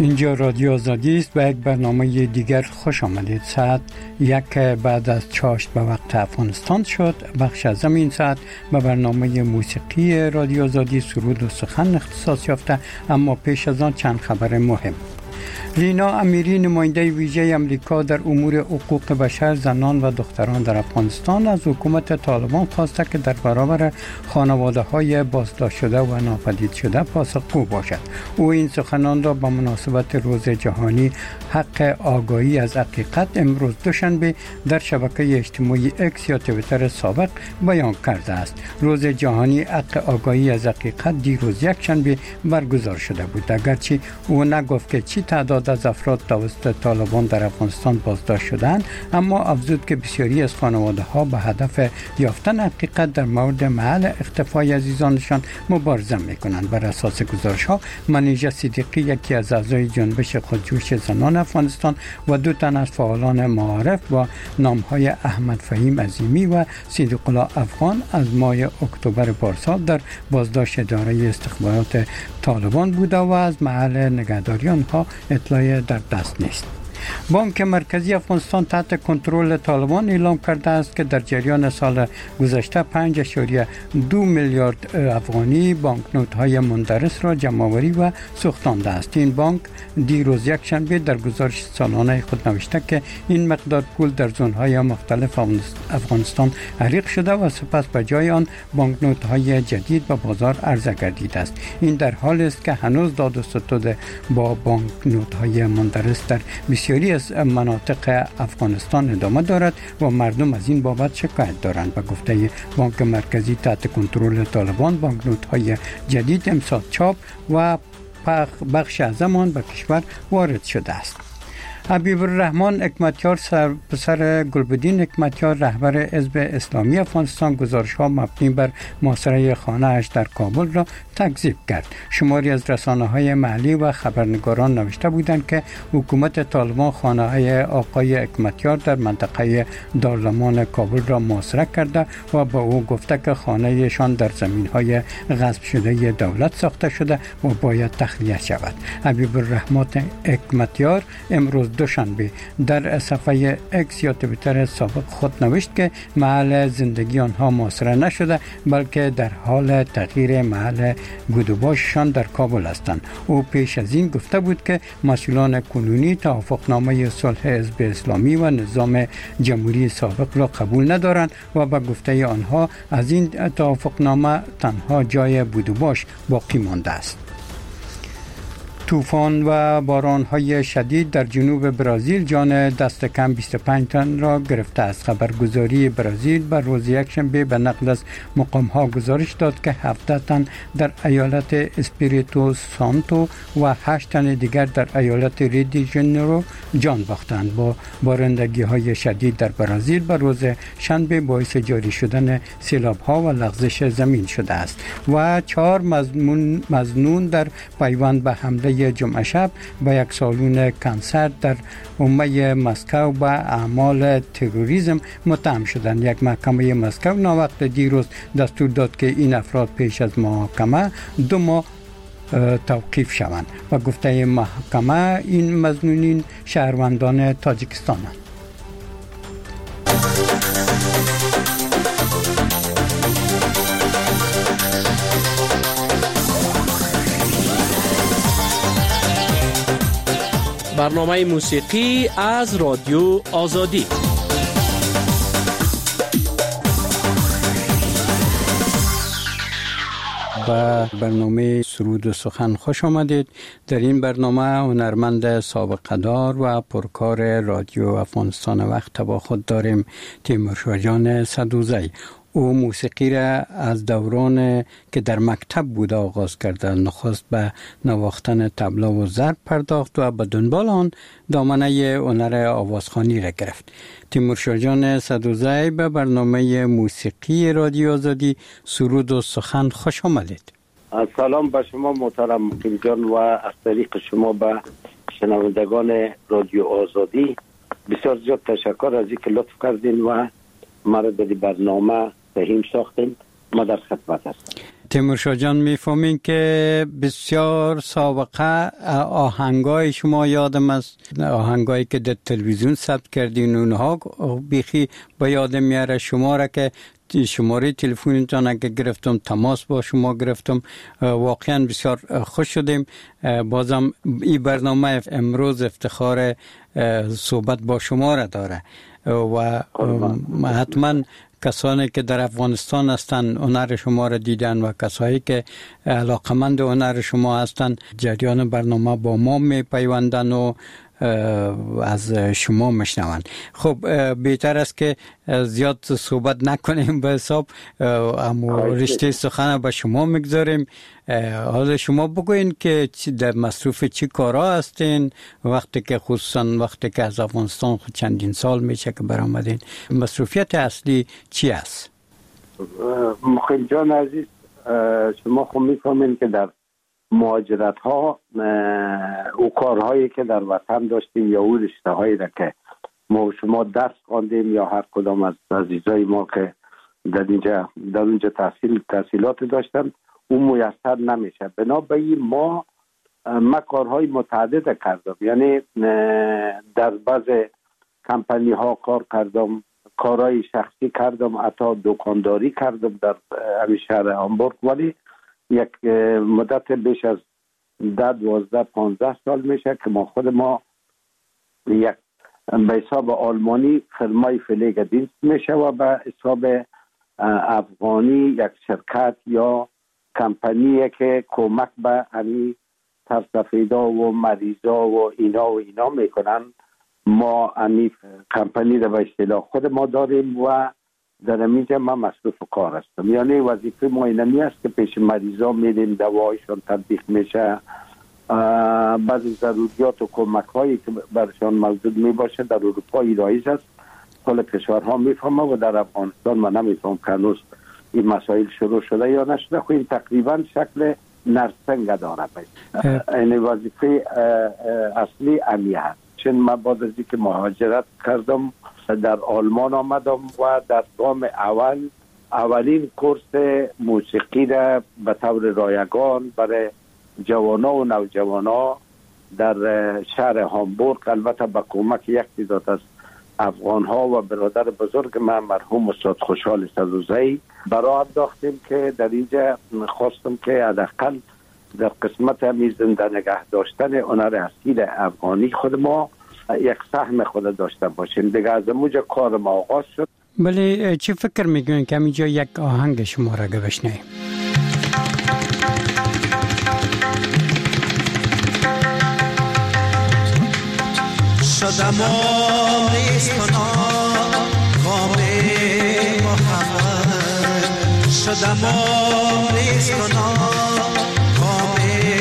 اینجا رادیو آزادی است و یک برنامه دیگر خوش آمدید. ساعت 1 بعد از چاشت به وقت افغانستان شد. بخش از این ساعت به برنامه موسیقی رادیو آزادی سرود و سخن اختصاص یافته، اما پیش از آن چند خبر مهم. لینا امیری، نماینده ویژه امریکا در امور حقوق بشر، زنان و دختران در افغانستان، از حکومت طالبان خواسته که در برابر خانواده‌های بازداشت شده و ناپدید شده پاسخگو باشد. او این سخنان را به مناسبت روز جهانی حق آگاهی از حقیقت امروز دوشنبه در شبکه اجتماعی اکس یا توییتر سابق بیان کرده است. روز جهانی حق آگاهی از حقیقت دیروز یک شنبه برگزار شده بود، اگرچه او نگفت که چی تعداد از افراد توسط طالبان در افغانستان بازداشت شدند، اما افزود که بسیاری از خانواده‌ها به هدف یافتن حقیقت در مورد محل اختفای عزیزانشان مبارزه می‌کنند. بر اساس گزارش‌ها، منیژه صدیقی، یکی از اعضای جنبش خودجوش زنان افغانستان، و 2 تن از فعالان معارف با نام‌های احمد فهیم عظیمی و صدیق الله افغان از ماه اکتبر پارسال در بازداشت اداره استخبارات طالبان بوده و از محل نگهداری آنها اطلاعی در دست نیست. بانک مرکزی افغانستان تحت کنترل طالبان اعلام کرده است که در جریان سال گذشته 5.2 میلیارد افغانی بانکنوت‌های مندرس را جمع‌آوری و سوختانده است. این بانک دیروز یک شنبه در گزارش سالانه خود نوشته که این مقدار پول در زون‌های مختلف افغانستان حریق شده و سپس به جای آن بانکنوت‌های جدید به بازار عرضه گردیده است. این در حالی است که هنوز داد و ستد با بانکنوت‌های مندرس در بسیاری از مناطق افغانستان ادامه دارد و مردم از این بابت شکایت دارند. به گفته بانک مرکزی تحت کنترل طالبان، بانکنوت‌های جدید امسال چاپ و بخش از آن به کشور وارد شده است. حبیب الرحمن حکمتیار، پسر گلبدین حکمتیار، رهبر حزب اسلامی افغانستان، گزارش‌ها مبنی بر محاصره خانه‌اش در کابل را تکذیب کرد. شماری از رسانه‌های محلی و خبرنگاران نوشته بودند که حکومت طالبان خانه آقای حکمتیار در منطقه دارالامان کابل را محاصره کرده و با او گفته که خانه‌شان در زمین‌های غصب شده دولت ساخته شده و باید تخلیه شود. حبیب الرحمن حکمتیار امروز دوشنبه در صفحه اکس یا توییتر سابق خود نوشت که محل زندگی آنها محاصره نشده، بلکه در حال تغییر محل گودوباششان در کابل هستند. او پیش از این گفته بود که مسئولان کنونی توافقنامه صلح حزب اسلامی و نظام جمهوری سابق را قبول ندارند و به گفته آنها از این توافقنامه تنها جای گودوباش باقی مانده است. طوفان و باران‌های شدید در جنوب برزیل جان دست کم 25 تن را گرفته است. خبرگزاری برزیل بر روز یکشنبه به نقل از مقام‌ها گزارش داد که 17 تن در ایالت اسپیریتو سانتو و 8 تن دیگر در ایالت ریو دی ژانیرو جان باختند. با بارندگی‌های شدید در برزیل بر روز شنبه باعث جاری شدن سیلاب‌ها و لغزش زمین شده است و 4 مظنون در پیوند به حمله جمعه شب به یک سالن کنسرت در حومه مسکو به اعمال تروریسم متهم شدند. یک محکمه مسکو ناوقت دیروز دستور داد که این افراد پیش از محاکمه 2 ماه توقیف شوند و گفته محکمه این مظنونین شهروندان تاجیکستانند. برنامه موسیقی از رادیو آزادی. به برنامه سرود و سخن خوش آمدید. در این برنامه هنرمند سابقه دار و پرکار رادیو افغانستان وقت با خود داریم تیمور جان صدوزی. او موسیقی را از دوران که در مکتب بود آغاز کرده. نخست به نواختن طبله و ضرب پرداخت و به دنبال آن دامنه هنر آوازخوانی را گرفت. تیمور جان صدوزی به برنامه موسیقی رادیو آزادی سرود و سخن خوش آمدید. سلام به شما محترم مقیم جان و از طریق شما به شنوندگان رادیو آزادی بسیار زیاد تشکر از اینکه لطف کردین و ما را در برنامه فهم ساختین. ما در خدمت هستم. تیمورشاه جان میفهمین که بسیار سابقه آهنگای شما یادم است، آهنگایی که در تلویزیون ثبت کردین اونها بیخی با یادم میاره. شما را که شماره تلفنتان اگه گرفتم تماس با شما گرفتم، واقعا بسیار خوش شدیم. بازم این برنامه امروز افتخار صحبت با شما را داره و حتما کسانی که در افغانستان هستند هنر شما را دیدن و کسایی که علاقمند هنر شما هستند جریان برنامه با ما می پیوندن و از شما مشنون. خب بهتر است که زیاد صحبت نکنیم به حساب، اما رشته سخن به شما میگذاریم. حالا شما بگوین که در مصروف چی کارا هستین وقتی که خصوصا وقتی که از افغانستان خود چندین سال میشه که برآمدین، مصروفیت اصلی چی است؟ مخیل جان عزیز، شما خود میفهمین که در مهاجرت ها او کارهایی که در وطن داشتیم یا او رشته هایی را که ما شما درس خواندیم یا هر کدام از عزیزای ما که در اونجا تحصیلات داشتن اون میسر نمیشه. بنابراین ما کارهای متعدد کردم، یعنی در بعض کمپانی ها کار کردم، کارهای شخصی کردم، حتی دکانداری کردم در شهر هامبورگ، ولی یک مدت بیش از 12-15 سال میشه که خود ما یک به حساب آلمانی فرمای فلیگ دینست میشه و به حساب افغانی یک شرکت یا کمپانیه که کمک به همی ترسفیدا و مریضا و اینا میکنن. ما همی کمپانی رو به اصطلاح خود ما داریم و در اینجا من مصروف کار هستم. یعنی وظیفه ما اینمی است که پیش مریضا میریم، دوایشان تطبیق میشه، بعضی ضروریات و کمک هایی که برشان موجود میباشه در اروپا رایج است، کل کشورها میفهمه و در افغانستان من نمیفهم که هنوز این مسائل شروع شده یا نشده. خب این تقریبا شکل نرسنگ داره. این وظیفه اصلی امی هست. چون من بعد از اینکه مهاجرت کردم در آلمان آمدم و در گام اولین کورس موسیقی را به طور رایگان برای جوانا و نوجوانا در شهر هامبورگ، البته با کمک یک تعداد از افغان ها و برادر بزرگ من مرحوم استاد خوشحال صدوزی برای انداختیم که در اینجا خواستم که حداقل در قسمت همی زنده نگه داشتن هنر اصیل افغانی خود ما یک سهم خود داشته باشیم. دیگه از اونجا کار ما آغاز شد. بله، چی فکر میگوین که اینجا یک آهنگ شما را بشنویم؟ شدم آمیستانا قام محمد، شدم آمیستانا قام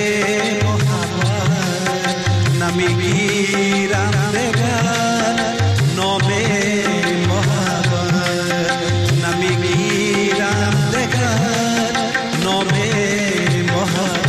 محمد، نمیگیرم دگر نام محمد، نمیگیرم دگر نام محمد.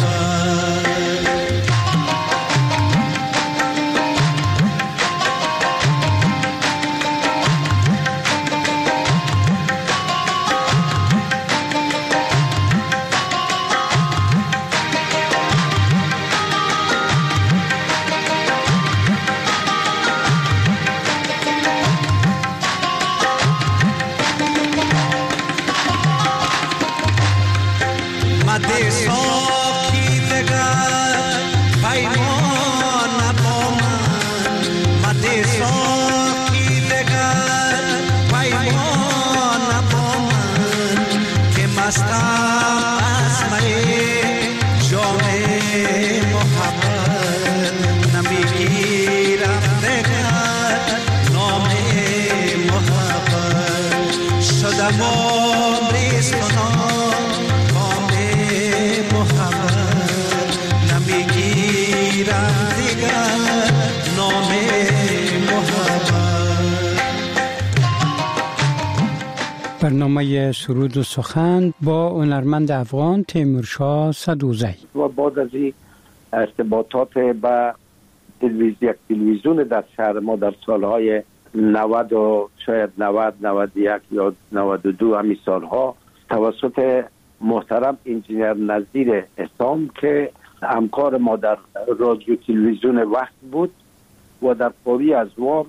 برنامه سرود و سخن با هنرمند افغان تیمورشاه صدوزی. و بعد از این ارتباطات با تلویزیون در شهر ما در سالهای 90 و شاید 90 91 یا 92 همی سالها توسط محترم انجینر نظیر اسام که همکار ما در رادیو تلویزیون وقت بود و در قوی از وام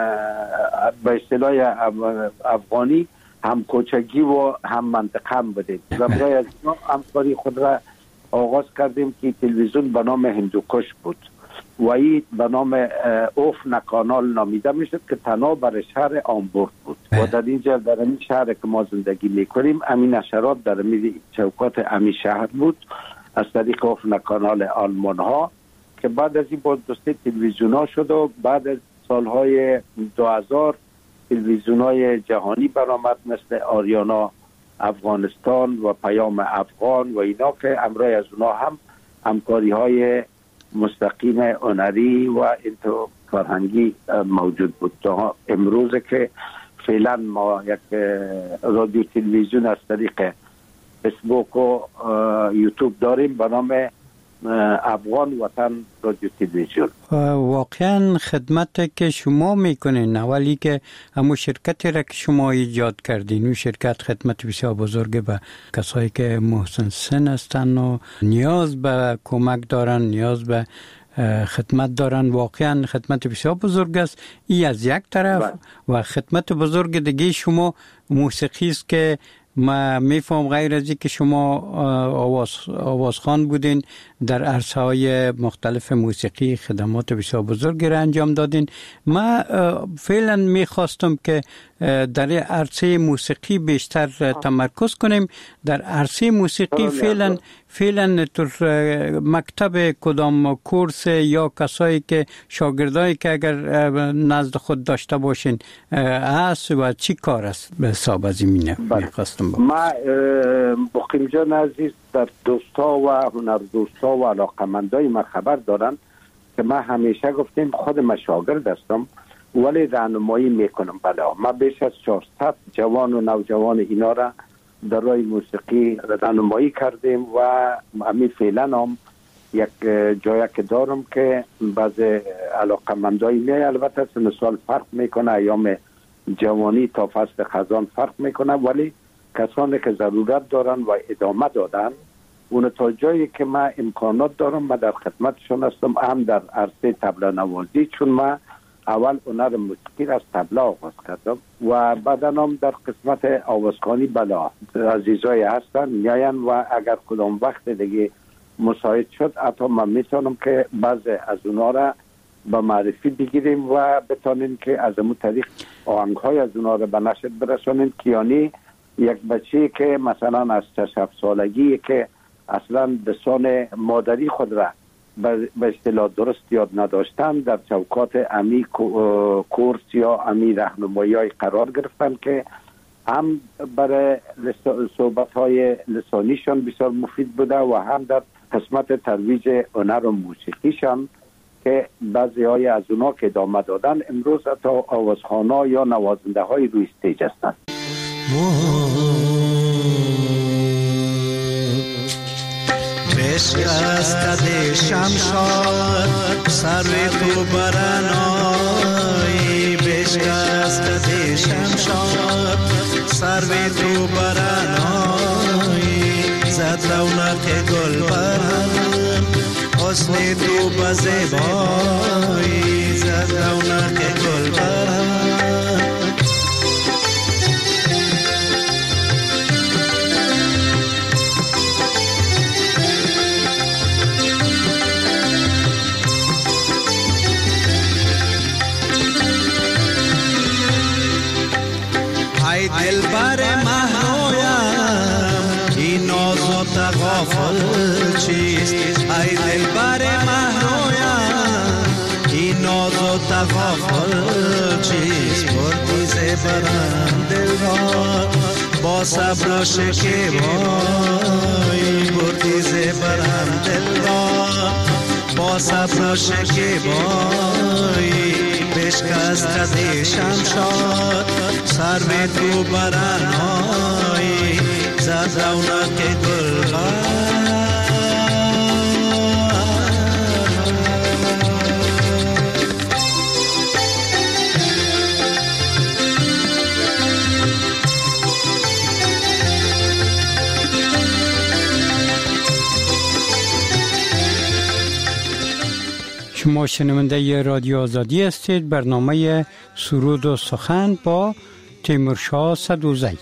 به اصطلاح افغانی هم کوچگی و هم منطقه هم بودیم و برای از همکاری خود را آغاز کردیم که تلویزیون به نام هندوکش بود و این به نام اوفنا کانال نامیده میشد که تنها برای شهر آمبورگ بود و در اینجا در این شهر که ما زندگی میکنیم امین نشرات در چوکات امین شهر بود از طریق اوفنا کانال آلمان ها که بعد از این با دوسته تلویزیون ها شد و بعد از سالهای 2000 تلویزیون های جهانی برآمد مثل آریانا افغانستان و پیام افغان و اینا که امروز از اونا هم همکاری های مستقیم هنری و اینطور فرهنگی موجود بود تا امروز که فعلا ما یک رادیو تلویزیون از طریق فیسبوک و یوتیوب داریم به نام افغان وطن رادیو تلویزیون. واقعا خدمت که شما میکنین اولی که همون شرکتی را که شما ایجاد کردین اون شرکت خدمت بسیار بزرگ به کسایی که محسن سن هستن و نیاز به کمک دارن نیاز به خدمت دارن واقعا خدمت بسیار بزرگ است ای از یک طرف و خدمت بزرگ دیگه شما موسیقی است که ما میفهم غیر از که شما آوازخوان بودین در عرصه های مختلف موسیقی خدمات بسیار بزرگی را انجام دادین. ما فعلا میخواستم که در عرصه موسیقی بیشتر تمرکز کنیم. در عرصه موسیقی فعلا در مکتب کدام کورس یا کسایی که شاگردایی که اگر نزد خود داشته باشین هست و چی کار است به حساب از این میخواستم ما مقیم جان عزیز در دوستا و هنر دوستا و علاقمندای ما خبر دارن که ما همیشه گفتیم خود ما شاگرد هستم ولی راهنمایی میکنم. بله ما بیش از 400 جوان و نوجوان اینا را در راه موسیقی راهنمایی کردیم و همین فعلا هم یک جایی که دارم که بعض علاقمندای میای البته سن سال فرق میکنه ایام جوانی تا فصل خزان فرق میکنه ولی کسانی که ضرورت دارن و ادامه دادن اون تا جایی که ما امکانات دارم ما در خدمتشون هستم هم در عرصه طبله نوازی چون ما اول هنر موسیقی از طبله آغاز کردم و بعدا هم در قسمت آوازخوانی بلا عزیزای هستن میاین و اگر کدام وقت دیگه مساعد شد حتی من میتونم که بعض از اونا را به معرفی بگیریم و بتانیم که از امون طریق آهنگ‌های از اونا را به نشر برسانیم. کیانی یک بچه که مثلا از 6 سالگی که اصلا لسان مادری خود را به اصطلاح درست یاد نداشتن در چوکات امی کورس یا امی راهنمایی قرار گرفتن که هم برای صحبت‌های لسانیشان بسیار مفید بوده و هم در قسمت ترویج هنر و موسیقیشان که بعضی های از اونا که ادامه دادن امروز حتی آوازخوانا یا نوازنده های روی استیج هستند. بشکست شمشاد سر تو برنایی بشکست شمشاد سر تو برنایی زد رونق گل برن حسن تو بزیبایی زد رونق گل برن دل بر مهرویم این ناز و تغافل چیست ای دل بر مهرویم این ناز و تغافل چیست بردی زبرم دل را با صبر و شکیبایی بردی زبرم دل را با صبر و شکیبایی بشکست شمشاد سر به تو برنایی زد رونق گلبر شما شنونده رادیو آزادی هستید. برنامه سرود و سخن با تیمورشاه سدوزی.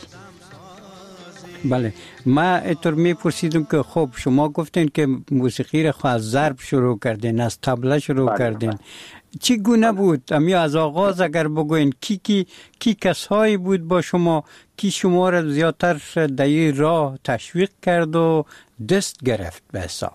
بله، ما اینطور میپرسیدم که خب شما گفتین که موسیقی را از ضرب شروع کردین، از طبله شروع کردین. چی گونه بود؟ امی از آغاز اگر بگوین کی کسایی بود با شما کی شما را زیادتر در این راه تشویق کرد و دست گرفت به حساب؟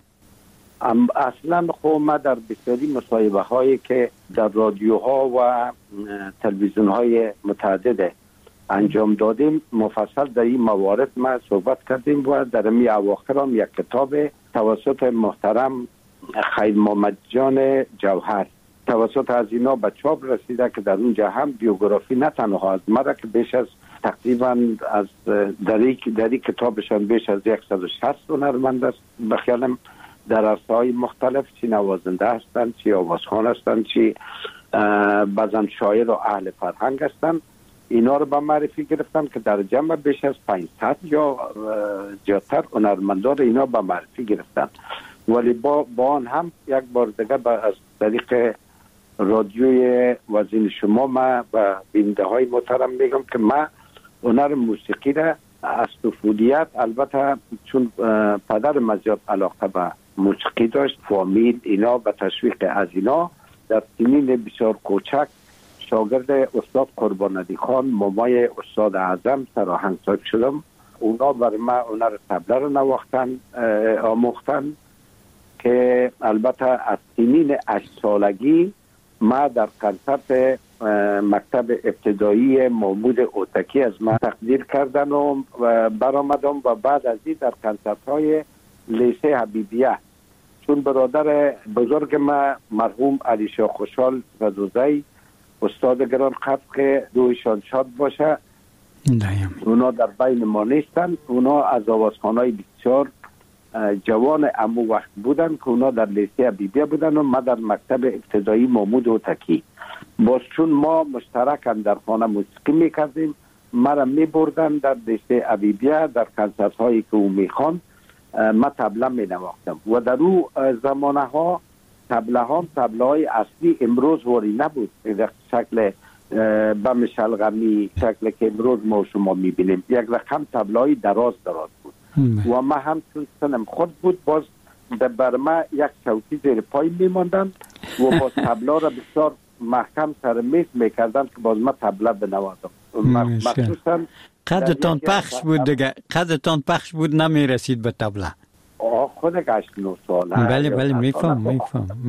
اصلا خب ما در بسیاری مصاحبه هایی که در رادیوها و تلویزیون های متعدد انجام دادیم مفصل در این موارد ما صحبت کردیم و در می اواخر هم یک کتاب توسط محترم خیر محمد جان جوهر توسط از اینا به چاپ رسیده که در اونجا هم بیوگرافی نه تنها از ما که بیش از تقریبا از در این کتابشان بیش از 160 هنرمند است به خیالم در عرصه‌های مختلف، چی نوازنده هستند، چی آوازخوان هستند، چی بعضا شاعر و اهل فرهنگ هستند، اینا رو به معرفی گرفتم که در جمع بیش از 500 یا زیادتر هنرمندان اینا به معرفی گرفتن. ولی با آن هم یک بار دیگه از طریق رادیوی وزین شما ما به بیننده های محترم میگم که ما هنر موسیقی را از طفولیت، البته چون پدر زیاد علاقه به موسیقی داشت، فامیل اینا به تشویق از اینا در سنین بسیار کوچک شاگرد استاد قربان علی خان مامای استاد اعظم سرآهنگساز شدم. اونا برای ما هنر طبله رو نواختن آموختن که البته از سنین 8 سالگی ما در کنسرت مکتب ابتدایی محمود اوتکی از من تقدیر کردن و برآمدم و بعد از این در کنسرت های لیسه حبیبیه چون برادر بزرگ ما مرحوم علی شاه خوشحال سدوزی استاد گران قدر که رویشان شاد باشه اونا در بین ما نیستن. اونا از آوازخوانای بسیار جوان امو وقت بودن که اونا در لیسه حبیبیه بودن و ما در مکتب ابتدایی محمود اوتکی. باز چون ما مشترکاً در خانه موسیقی میکردیم مرا میبردن در لیسه حبیبیه در کنسرت هایی که او میخوان ما طبله مینواختم و در او زمانه ها طبله های اصلی امروز واری نبود در شکل بم شلغمی شکل که امروز ما شما میبینیم. یک رقم طبله های دراز بود و ما هم چون سنم خود بود باز بر ما یک چوکی زیر پای میماندن و باز طبله را بسیار محکم سر میز میکردن که باز ما طبله بنوازم. مخصوصا قدتان پخش بود دیگه، قدتان پخش بود نمیرسید به طبله. خود 8-9 ساله. بله میفهم.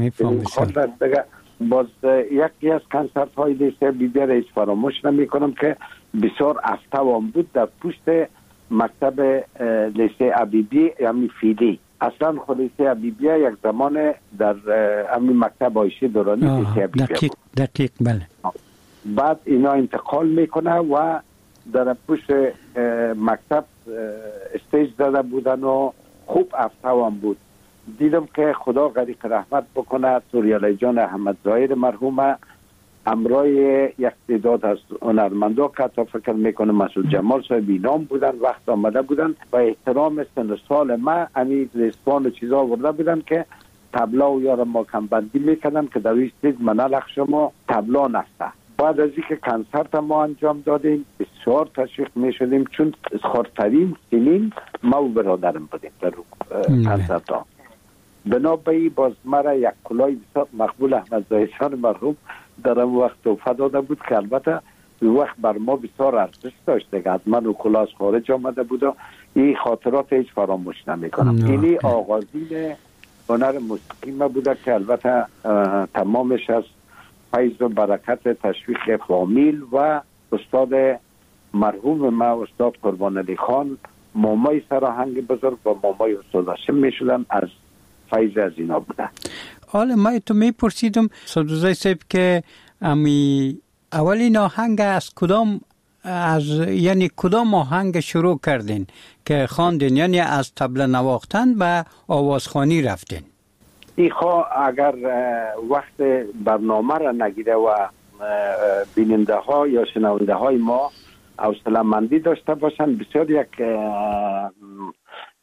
باز یکی از کنسرت های لیسه بیبیه را هیچ فراموش نمی کنم که بسیار افتوام بود در پشت مکتب لیسه حبیبی یعنی فیلی. اصلا خود لیسه حبیبیه یک زمان در همین مکتب عایشه دورانی لیسه حبیبیه بود. دقیق بله. بعد اینا انتقال میکنه و در پشت مکتب استیج داده بودن و خوب افتوام بود. دیدم که خدا غریق رحمت بکنه توریالی جان احمد ظاهر مرحومه امرای یک تعداد از هنرمندا که تا فکر میکنه مسعود جمال صاحب نام بودن وقت آمده بودن و احترام سن سال ما امی لیسبان و چیزا آورده بودن که طبلا و یارم ما کمبندی میکردن که در این استیج منالخ شما طبلا نسته. بعد از اینکه کنسرت ما انجام دادیم بسیار تشویق میشدیم چون خردترین سنین ما و برادرم بودیم در کنسرت ها. بنابراین باز مرا یک کلاه بسیار مقبول احمد ظاهر مرحوم در اون وقت توفه داده بود که البته این وقت بر ما بسیار ارزش داشت دیگه. از من و کلاه از خارج آمده بود و این خاطرات هیچ فراموش نمیکنم. اینی آغازین هنر موسیقی ما بوده که البته تمامش از فیض و برکت تشویق فامیل و استاد مرحوم ما استاد قربان علی خان مامای سرآهنگ بزرگ و مامای استاد هاشم میشدن از فیض از اینا بودن. حالا ما تو میپرسیدم سدوزی صاحب که امی اولین آهنگ از کدام یعنی کدام آهنگ شروع کردین که خواندین، یعنی از طبله نواختن به آوازخوانی رفتین؟ اگر وقت برنامه را نگیره و بیننده ها یا شنونده های ما حوصله مندی داشته باشن بسیار یک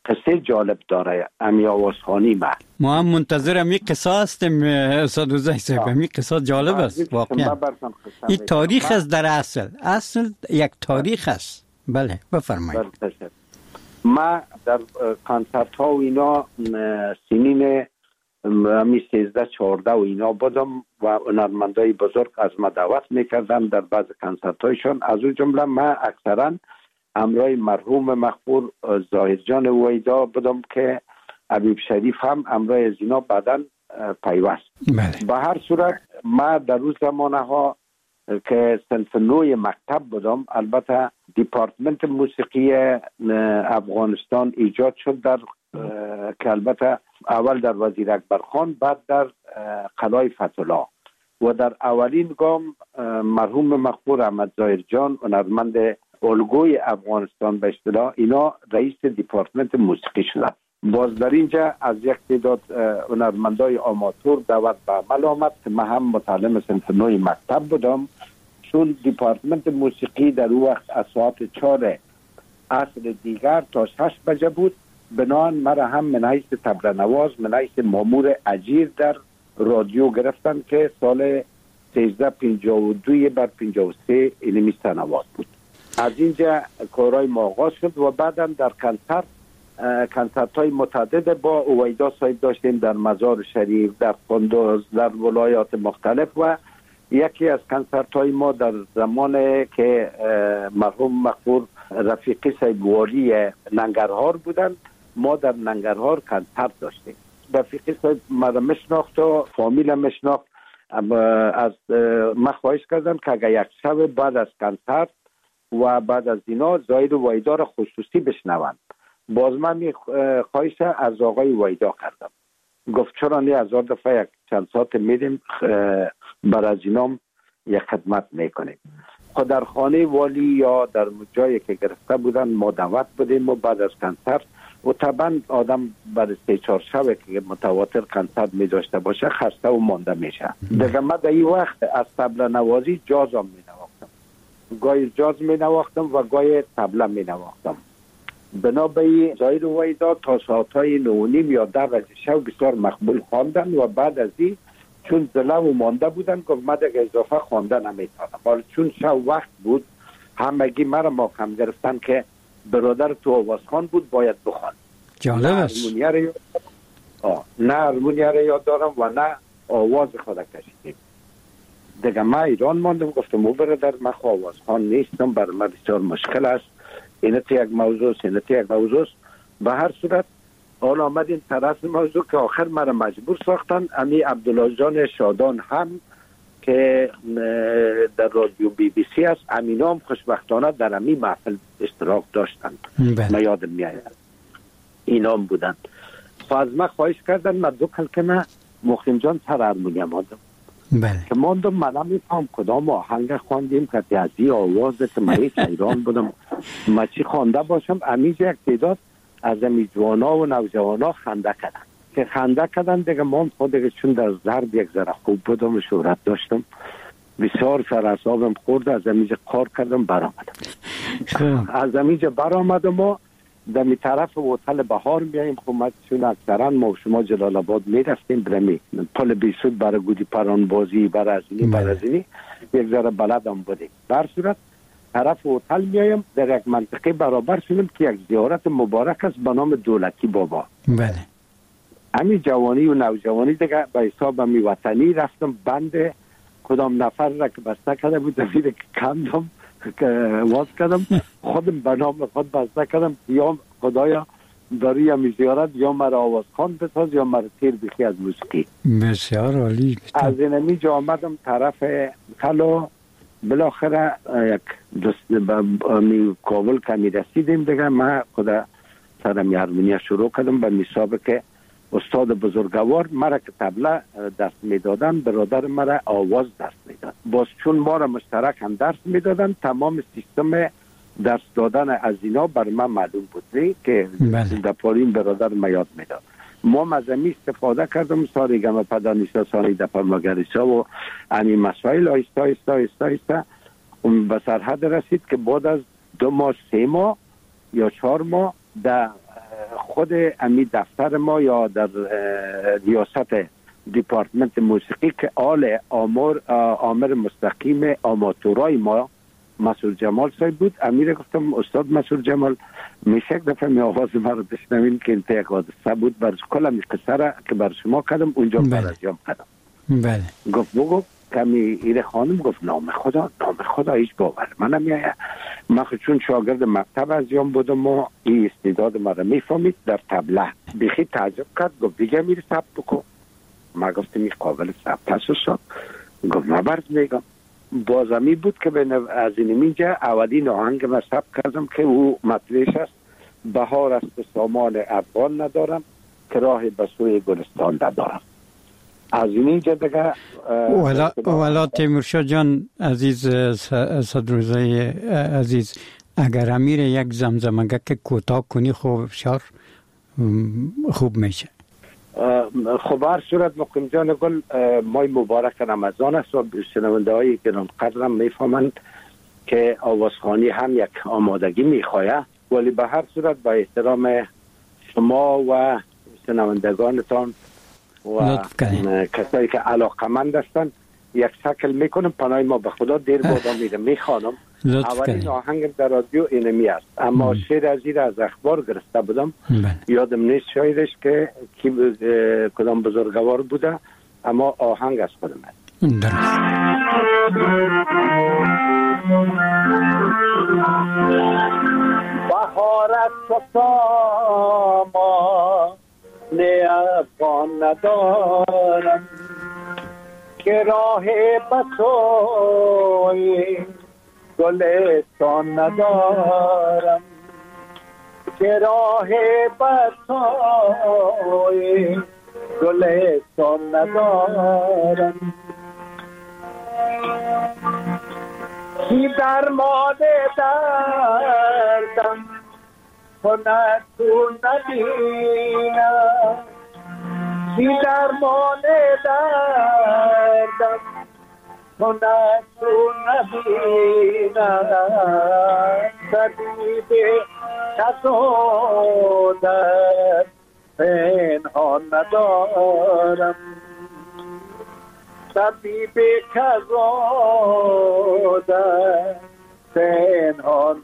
قصه جالب داره امی آوازخانی ما هم منتظر امی قصه هستیم استاد وزیر صاحب. امی قصه جالب است واقعا. این تاریخ است، در اصل یک تاریخ است. بله بفرمایید. ما در کنسرت ها و اینا سنین همی 13-14 و اینا بودم و هنرمندای بزرگ از ما دعوت میکردن در بعض کنسرت هایشان. از اون جمله ما اکثرا همراه مرحوم مغفور ظاهر جان ویدا بودم که حبیب شریف هم همراه از اینا بعداً پیوست. به هر صورت ما در روز زمانه ها که صنف نوع مکتب بودم، البته دیپارتمنت موسیقی افغانستان ایجاد شد در که البته اول در وزیر اکبر خان، بعد در قلعه فتح‌الله و در اولین گام مرحوم مغفور احمد ظاهر جان هنرمند الگوی افغانستان به اصطلاح اینا رئیس دیپارتمنت موسیقی شدند. باز در اینجا از یک تعداد هنرمندای آماتور دعوت به عمل آمد که من هم متعلم صنف نوع مکتب بودم. چون دیپارتمنت موسیقی در اون وقت از ساعت 4 عصر دیگر تا 6 بجه بود، بنابراین مرا هم من حیث طبله نواز من حیث مامور اجیر در رادیو گرفتن که سال 1352 بر 53 اینمی سنوات بود. از اینجا کارهای ما آغاز شد و بعدا در کنسرت های متعدد با اویدا صاحب داشتیم در مزار شریف، در قندوز، در ولایات مختلف و یکی از کنسرت های ما در زمان که مرحوم مغفور رفیقی صاحب والی ننگرهار بودن، ما در ننگرهار کنسرت داشتیم. رفیقی صاحب مرا مشناخت و فامیل مشناخت. از من خواهش کردم که اگر یک شب بعد از کنسرت و بعد از اینا ظاهر ویدا را خصوصی بشنوند. باز من خواهش از آقای ویدا کردم، گفت چرا نه، 1000 دفعه یک چند ساعت میدیم بر از اینام یک خدمت میکنیم. خود در خانه والی یا در جایی که گرفته بودن ما دعوت بودیم و بعد از کنسرت و طبعا آدم برای 3-4 شب که متواتر کنسرت می داشته باشه خسته و مانده میشه. دیگه من در این وقت از طبله نوازی جاز هم می نواختم، گاهی جاز می نواختم و گاهی طبله می نواختم. بنابراین ظاهر ویدا تا ساعتهای 9:30 یا 10 شب بسیار مقبول خواندن و بعد از این چون زله و مانده بودن گفت من دیگه اضافه خوانده نمیتونم. حالا چون شب وقت بود همگی مرا ماکم گرفتن که برادر تو آوازخوان بود باید بخوان. جالب است. نه هرمونیه را یاد دارم و نه آواز خود کشیدیم. دیگه من ایران ماندم، گفتم او برادر من آوازخوان نیستم، بر من بسیار مشکل است، اینت یک موضوع است، اینت یک موضوع است. به هر صورت حال آمد این طرف موضوع که آخر مرا مجبور ساختن. امی عبدالله جان شادان هم که در رادیو BBC است، امینا هم خوشبختانه در امی محفل اشتراک داشتن. من یادم میآید اینا هم بودن. از من خواهش کردن من 2 کلمه مخیم جان سر هرمونیم آدم که ماندم من نمیفهم کدام آهنگ خواندیم که از این آوازه که من هیچ ایران بودم من چی خوانده باشم. امیجا یک تعداد از امی جوانا و نوجوانا خنده کردن که خنده کردن دیگه ما خود چون در ضرب یک ذره خوب بودم و شهرت داشتم بسیار سر اعصابم خورد. از امیجا کار کردم برآمدم. از امیجا برآمدم و در می طرف هتل بهار میاییم. خب ما چون اکثرا ما و شما جلال آباد میرفتیم برمی پل بیسود برای گودی پران بازی برای ازینی یک ذره بلدم بودیم. در صورت طرف هتل میایم در یک منطقه برابر شدیم که یک زیارت مبارک است به نام دولتی بابا. بله. همین جوانی و نوجوانی دیگه به حساب می وطنی رفتم بند کدام نفر را که بسته کرده بود دیگه کندم واز کردم خودم به نام خود بسته کردم یا خدایا داری یا زیارت یا مرا آوازخوان بساز یا مرا تیر بخی از موسیقی. بسیار عالی. از اینمی جا آمدم طرف کلو بالاخره یک به کابل که می رسیدیم دیگه من خود سرم هرمونیه شروع کردم به میسابه که استاد بزرگوار مرا که طبله درس میدادن برادر مرا آواز درس میداد. باز چون ما را مشترک هم درس میدادن تمام سیستم درس دادن از اینا بر من معلوم بود که در پارین برادر ما یاد میداد. ما مزمی استفاده کردم ساریگم پدانیسا سانی دپرماگریسا و امی مسائل آیسته به سرحد رسید که بعد از 2 ماه 3 ماه یا 4 ماه در خود امی دفتر ما یا در ریاست دیپارتمنت موسیقی که آل آمر مستقیم آماتورای ما مسعود جمال صاحب بود. امیر گفتم استاد مسعود جمال میشه یک دفعه می آواز ما رو بشنوین که این یک حادثه بود بر کلم قصه که بر شما کردم اونجا برجام کردم. بله. گفت بگو کمی ایره خانم گفت نام خدا هیچ باور منم میایه. من چون شاگرد مکتب از یام بودم و این استعداد ما رو میفهمید در طبله بیخی تعجب کرد. گفت دیگه میری ثبت بکن. ما گفتم این قابل ثبت است استاد. گفت ما برز میگم. بازمی بود که از این اینجا اولین آهنگ ما ثبت کردم که او مطلعش است بهار است سامان افغان ندارم که راه به سوی گلستان ندارم. از اینجا دیگه والا تیمورشاه جان عزیز صدروزه عزیز اگر امیر یک زمزمه که کوتاه کنی خوب بسیار خوب میشه. خب هر صورت مقیم جان گل ماه مبارک رمضان است و شنونده هایی که قدرم میفهمند که آوازخوانی هم یک آمادگی میخواهد ولی به هر صورت با احترام شما و شنوندگانتان و کسایی که علاقمند هستند یک شکل میکنم پناه ما به خدا دیر بادا میره میخوانم. اولین آهنگ در رادیو اینمی است اما شعر از این از اخبار گرفته بودم. یادم نیست شاعرش که کدام بزرگوار بوده اما آهنگ از خودم است. بهارت ساما نه افغان ندارم که راه بسوی گلستان ندارم که راه بسوی گلستان ندارم کی درمان دردم کند تو ندینم کی درمان دردم کند تو ندینم طبیب کسو در پنهان ندارم طبیب کسو در پنهان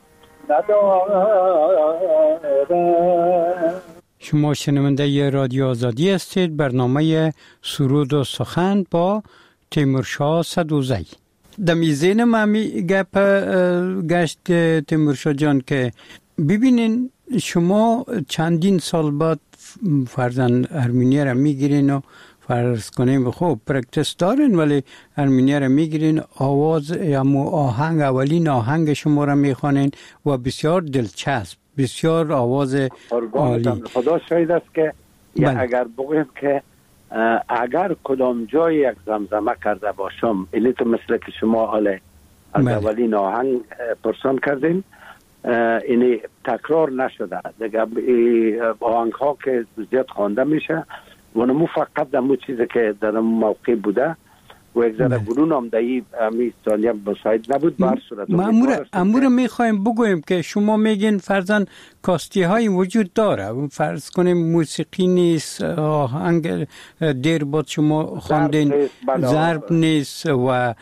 ندارم. شما شنونده رادیو آزادی هستید. برنامه سرود و سخن با تیمورشاه صدوزی. دمی ذهنم همی گپ گشت تیمورشاه جان که ببینین شما چندین سال بعد فرزن ارمنیا را میگیرین و فرض کنیم خوب پرکتس دارین ولی ارمنیا را میگیرین آواز یا آهنگ اولین آهنگ شما را میخوانین و بسیار دلچسب بسیار آواز عالی. خدا شاید است که اگر بگویم که اگر کدام جای یک زمزمه کرده باشم اینی تو مثل که شما حالا از اولین آهنگ پرسان کردیم اینی تکرار نشده دیگه. آهنگ ها که زیاد خوانده میشه و نمو فقط دمو چیزی که در موقع بوده و یک ذره گلون هم دهی همی ثانیه مساعد نبود. بر صورت امور میخوایم بگویم که شما میگین فرزن کاستی های وجود داره. فرض کنیم موسیقی نیست آهنگ دیر بود شما خواندین ضرب نیست و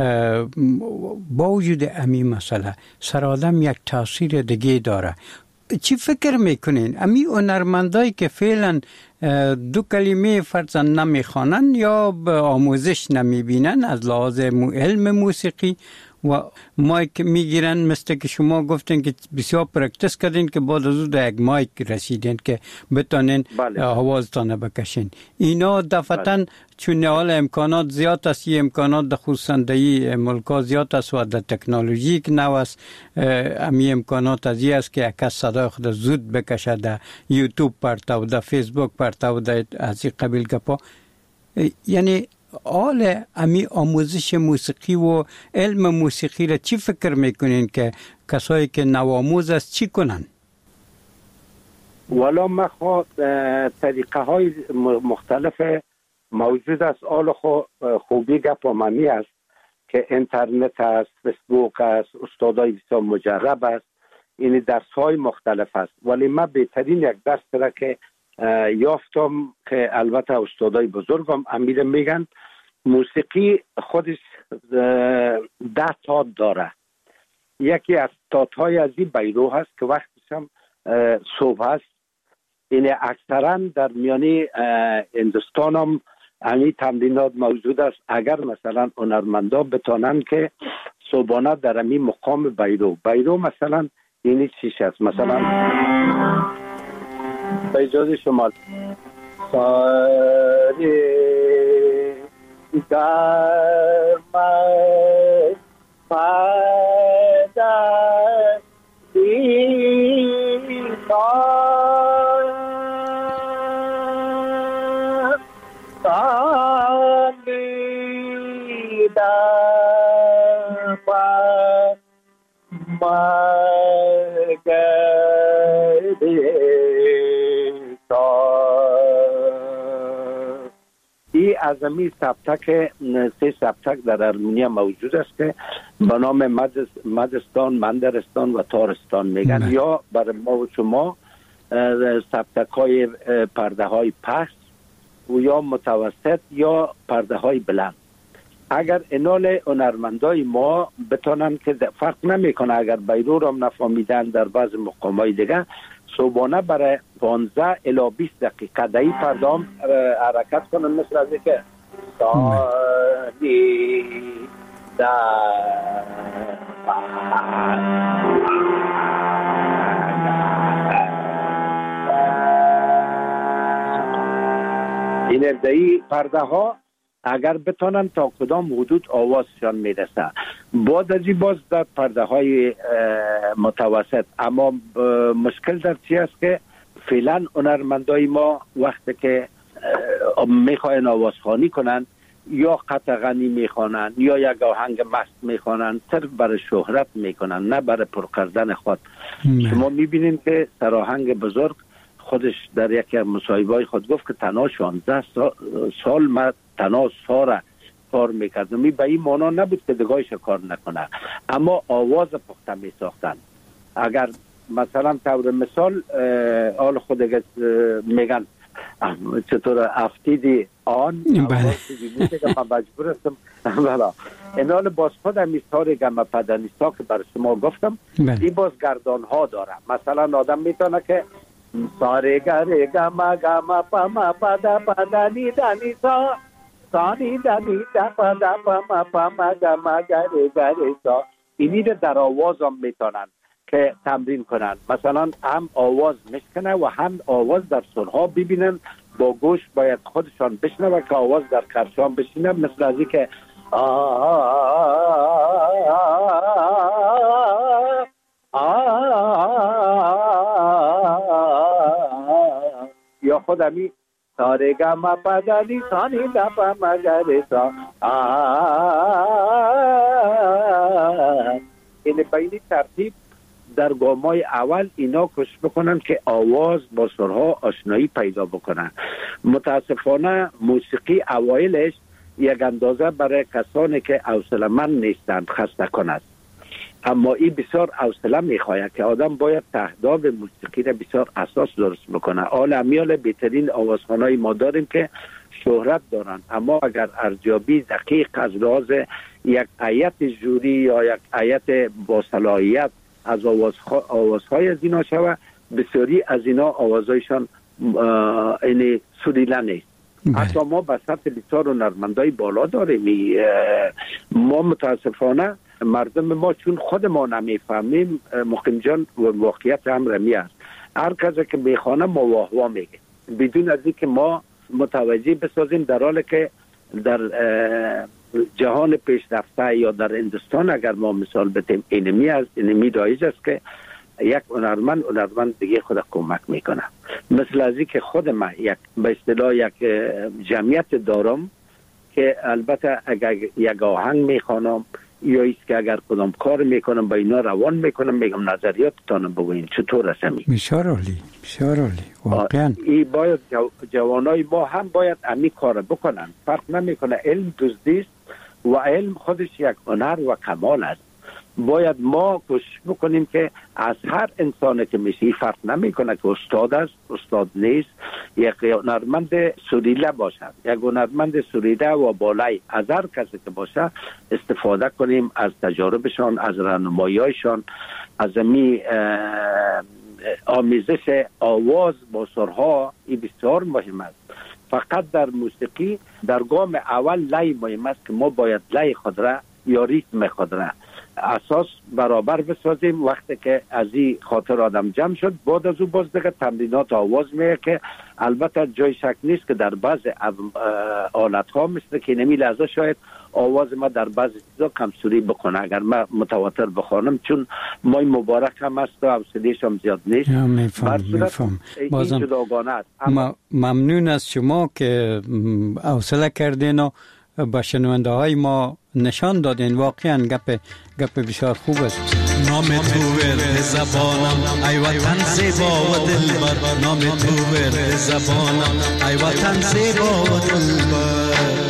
با وجود امی مسئله سرآدم یک تاثیر دیگه داره. چی فکر میکنین امی هنرمندایی که فعلا دو کلمه فرضاً نمیخوانن یا به آموزش نمیبینن از لحاظ علم موسیقی و مایک میگیرن مثل که شما گفتین که بسیار پرکتس کردین که بعد از اون یک مایک رسیدین که بتانین آوازتان بکشین. اینا دفعتاً چون حال امکانات زیاد است امکانات در خصوصاً ملکا زیاد است و در تکنولوژی که نو است امی امکانات از این است که یک کس صدای خود زود بکشه در یوتیوب پرتاو در فیسبوک پرتاو در از این قبیل گپا. یعنی آل امی آموزش موسیقی و علم موسیقی را چی فکر میکنین که کسایی که نوآموز است چی کنن؟ والا ما طریقه های مختلف موجود است. آل خوبی گپ آممی است که اینترنت است، فیسبوک است، استادای بسیار مجرب است. این درس های مختلف است، ولی من بهترین یک درس را که یافتم که البته استادای بزرگم امیر میگن موسیقی خودش 10 تات داره. یکی از تات‌های از این بیرو هست که وقتش هم صبح هست. این اکثرا در میانی هندوستان هم همین تمرینات موجود است. اگر مثلا هنرمندا بتانن که صبحانه در همین مقام بیرو مثلا اینی چیش است، مثلا به اجازه شما ساری در من پایده ای از امی سبتک 3 سبتک در ارمنیا موجود است که به نام مدستان، مندرستان و تارستان میگن. یا برای ما و شما سبتک های پرده های پست و یا متوسط یا پرده های بلند. اگر انال هنرمندای ما بتونن که فرق نمیکنه، اگر بیرو را نفهمیدن در بعض مقامای دیگه صبحانه برای 15 الی 20 دقیقه دهی پردام حرکت کنن، مثل از که سانی در این ابدایی پرده ها اگر بتونن تا کدام حدود آوازشان میرسه. بعد از این باز در پرده های متوسط. اما مشکل در چی است که فعلا هنرمندای ما وقتی که میخواین آوازخوانی کنن یا قطع غنی میخوانن یا یک آهنگ مست میخوانن، صرف برای شهرت میکنن نه برای پر کردن خود. شما میبینید که سراهنگ بزرگ خودش در یکی از مصاحبه‌های خود گفت که تنها 16 سال من تنها ساره کار میکردم. به این معنا نبود که دگاهش کار نکنه، اما آواز پخته میساختن. اگر مثلا طور مثال آل خود میگن چطور افتیدی آن که من مجبور هستم این حال باز خود همیستار گم پدنیستا که برای شما گفتم این باز گردان ها داره. مثلا آدم میتونه که ساره گره گم گم پما پدا پدنی دنی سا سانی دنی دا پدا پما پما گم گره گره سا. اینی در آواز هم میتونن که تمرین کنن. مثلا هم آواز میشکنه و هم آواز در سرها ببینن، با گوش باید خودشان بشنوه که آواز در کرشان بشینه، مثل ازی که یا خود همی سارگا ما پدنی سانی دپا مگرسا. این بینی ترتیب در گامای اول اینا کش بکنن که آواز با سرها آشنایی پیدا بکنن. متاسفانه موسیقی اوایلش یک اندازه برای کسانی که حوصله‌مند نیستند خسته کند، اما این بسیار حوصله میخواهد که آدم باید تهداب موسیقی را بسیار اساس درست بکنه. حال امیال بهترین آوازخوانای ما داریم که شهرت دارن، اما اگر ارزیابی دقیق از لحاظ یک هیئت جوری یا یک هیئت با صلاحیت از آوازهای از اینا شود، بسیاری از اینا آوازهایشان این سریله نیست. حتی ما به سطح بسیار هنرمندای بالا داریم. ما متاسفانه مردم ما چون خود ما نمیفهمیم، مقیم جان واقعیت هم رمی است. هر کسی که میخوانه ما واهوا میگه بدون از اینکه ما متوجه بسازیم، در حالی که در جهان پیشرفته یا در هندوستان اگر ما مثال بتیم اینمی رایج است که یک هنرمند دیگه خود کمک میکنه. مثل از که خود من به اصطلاح یک جمعیت دارم که البته اگر یک آهنگ میخوانم یا ایست که اگر کدام کار میکنم با اینا روان میکنم، میگم نظریاتتان بگوین چطور هستمی. بسیار عالی واقعا. این باید جوانای ما هم باید امی کار بکنن. فرق نمیکنه، علم دزدیست و علم خودش یک هنر و کمال است. باید ما کوشش بکنیم که از هر انسانی که میشه، فرق نمیکنه که استاد است، استاد نیست، یک هنرمند سریله باشد، یک هنرمند سریله و بالای از هر کسی که باشه استفاده کنیم از تجاربشان، از راهنمایی‌هایشان، از می آمیزش آواز با سرها. این بسیار مهم است. فقط در موسیقی در گام اول لای مهم است که ما باید لای خود را یا ریتم خود را اساس برابر بسازیم. وقتی که از این خاطر آدم جمع شد، بعد از او باز دیگه تمرینات آواز میه که البته جای شک نیست که در بعض آلت ها مثل که نمی لحظه شاید آواز ما در بعض چیزا کمسوری بکنه اگر ما متواتر بخوانم، چون مای مبارک هم است و حوصله‌اش هم زیاد نیست. میفهم. بازم ممنون از شما که حوصله کردین و به شنونده های ما نشان دادین. واقعا گپ بسیار خوب است. نام تو ورد زبانم ای وطن زیبا و دلبر، نام تو ورد زبانم ای وطن زیبا و دلبر.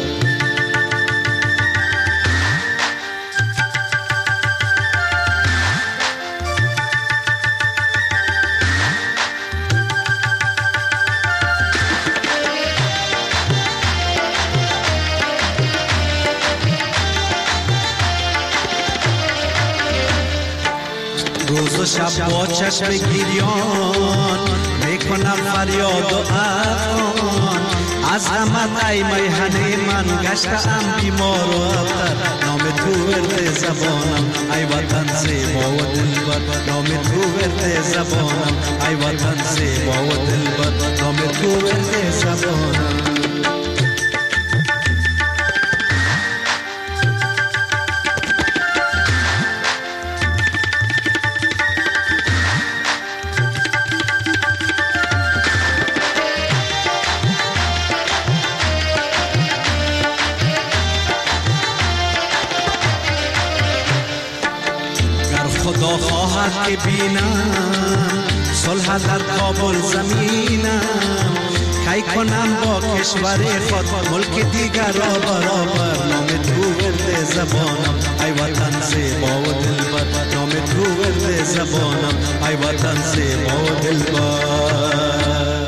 روز و شب با چشم گریان میکنم فریاد و افغان، از غمت ای میهنه من گشتم بیمار و ابتر. نام تو ورد زبانم ای وطن زیبا و دلبر، نام تو ورد زبانم ای وطن زیبا و دلبر، نام تو ورد زبانم. خدا خواهد که بینم صلح در کابل زمینم، کی کنم با کشور خود ملک دیگر را برابر. نام تو ورد زبانم ای وطن زیبا و دلبر، نام تو ورد زبانم ای وطن زیبا و دلبر.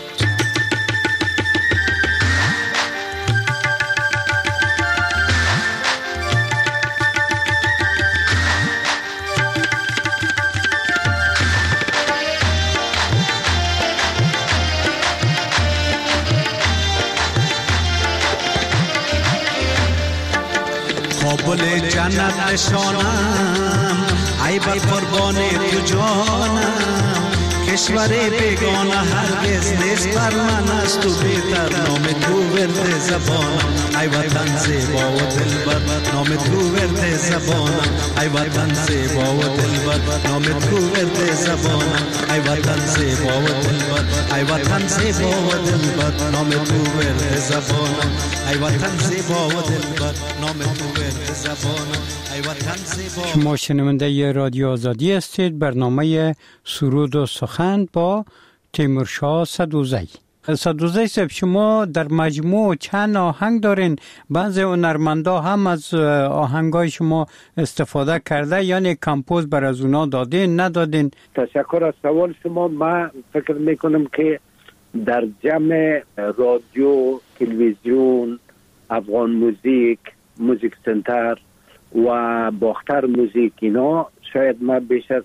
کابل جنت نشانم ای بر قربان تو جانم، کشور بیگانه هرگز نیست بر من از تو بهتر. نام تو ورد زبانم ای وطن زیبا و دلبر، نام تو ورد زبانم ای وطن زیبا و دلبر، نام تو ورد زبانم ای وطن زیبا و دلبر، ای وطن زیبا و دلبر، نام تو ورد زبانم ای وطن زیبا و دلبر، نام تو ورد زبانم ای وطن زیبا. شما شنونده رادیو آزادی هستید. برنامه سرود و سخن با تیمورشاه صدوزی. صدوزی صاحب، شما در مجموع چند آهنگ دارین؟ بعضی هنرمندا هم از آهنگای شما استفاده کرده، یعنی کمپوز بر از اونا دادین ندادین؟ تشکر از سوال شما. من فکر میکنم که در جمع رادیو، تلویزیون، افغان موزیک، موزیک سنتر و باختر موزیک، اینا شاید من بیش از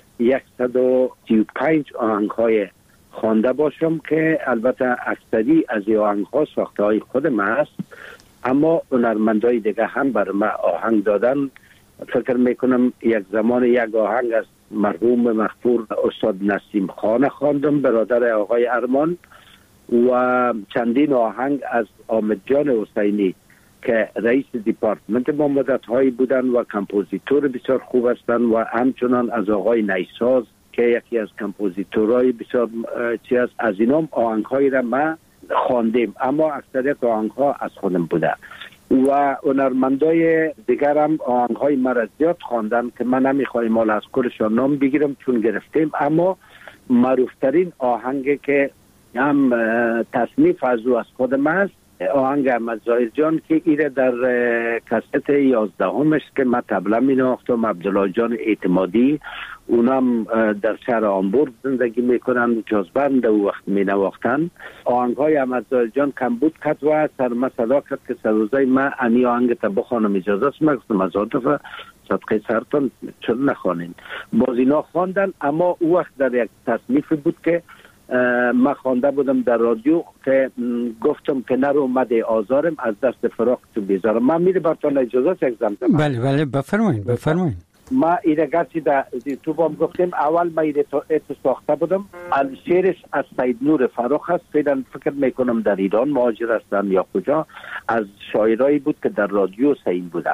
135 آهنگ های خوانده باشم که البته اکثری از این آهنگ ها ساخته های خود من است، اما هنرمندای دیگه هم بر من آهنگ دادن. فکر میکنم یک زمان یک آهنگ از مرحوم مغفور استاد نسیم خان خواندم، برادر آقای ارمان، و چندین آهنگ از آمد جان حسینی که رئیس دیپارتمنت ما مدت‌هایی بودن و کمپوزیتور بسیار خوب هستند، و همچنان از آقای نیساز که یکی از کمپوزیتورهای بسیار چیز از اینام آهنگ‌هایی را ما خواندیم، اما اکثریت آهنگ‌ها از خودم بوده و هنرمندای دیگر هم آهنگ‌های مرا زیاد خواندن که من نمی‌خوایم مال از کلشان نام بگیرم چون گرفتیم، اما معروفترین آهنگی که هم تصنیف از او از خودم است آهنگ احمد ظاهر جان که ایره در کست 11 است که ما طبله می نواختم. عبدالله جان اعتمادی اونم در شهر هامبورگ زندگی میکنن، جازبند و وقت می نواختن. آهنگ های احمد ظاهر جان کم بود کت و سرما صدا کرد که سروزای ما انی آهنگ تا بخوانم اجازه است. مگستم از عاطفه صدقه سرتان چون نخوانین. باز اینا خواندن، اما او وقت در یک تصنیف بود که ما خوانده بودم در رادیو که گفتم که نرو مده آزارم از دست فراق تو بیزارم. من میره برتان اجازه یک زمزمه. بله بفرمایید. ما ایره گرچی در تو بام گفتیم اول ما ایره تو ساخته بودم. شعرش از سید نور فراق هست. فکر میکنم در ایران مهاجر هستن یا کجا. از شاعرایی بود که در رادیو سین بودن.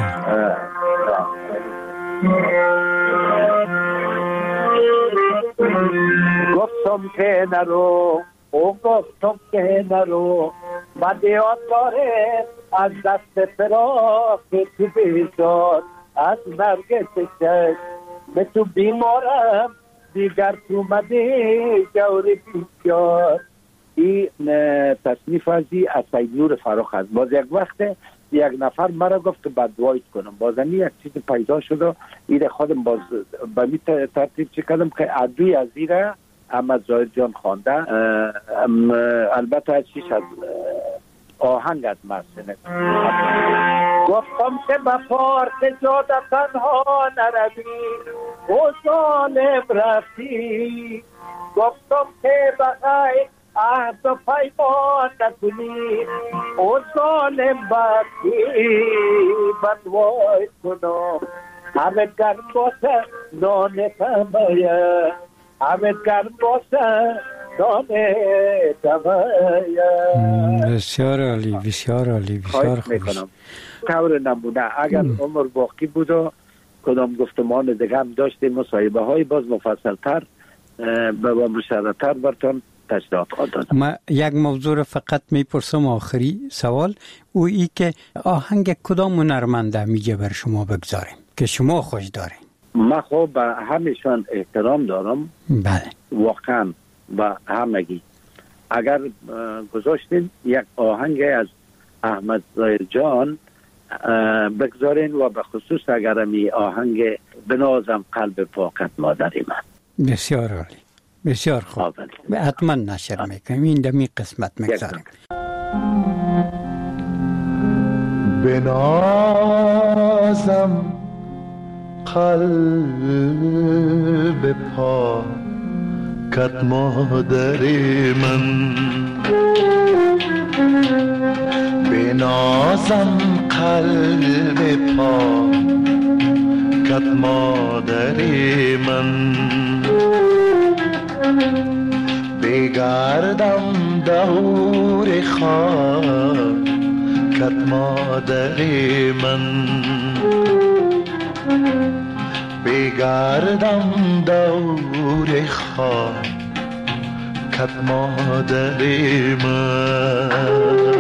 گفتم که نرو گفتم که نرو مده آزاره از دست فراق تو بیزار از مرگ چشم به تو بیمارم دیگر تو مده جوری بیشار. این تصنیف ازی از سید نور فراق هست. باز یک وقت یک نفر مرا گفت که بدوایت کنم. بازنی یک چیز پیدا شد و ایره خودم باز به می ترتیب چه کردم که عدوی از ایره احمد ظاهر جان خوانده. البته از چیش از آهنگ از مرسنه. گفتم که بفارق جاده تنها نروی و ظالم رفتی. گفتم که بخیر عهد و پیمان نکنی و ظالم بردی بدوای کنم. همه گرم باسه نانه تمایه همه گرم باسه نانه تمایه. بسیار عالی بسیار خوب. طور نمونه اگر عمر باقی بود و کدام گفتمان دیگه هم داشتیم مصاحبه های باز مفصل تر و مشرح‌تر براتون تشریحات دادم. ما یک موضوع رو فقط میپرسم آخری سوال، او ای که آهنگ کدام هنرمنده میگه بر شما بگذاریم که شما خوش دارین؟ ما خب به همشان احترام دارم. بله واقعا به همگی. اگر گذاشتین یک آهنگ از احمد ظاهر جان بگذارین و به خصوص اگر می آهنگ بنازم قلب پاکت مادری من. بسیار عالی بسیار خوب. حتما نشر میکنیم. این دمی قسمت میگذاریم. بنازم قلب پاکت مادری من، بنازم قلب پاکت مادری من، بگردم دور خاکت مادری من، بگردم دور خاکت مادری من.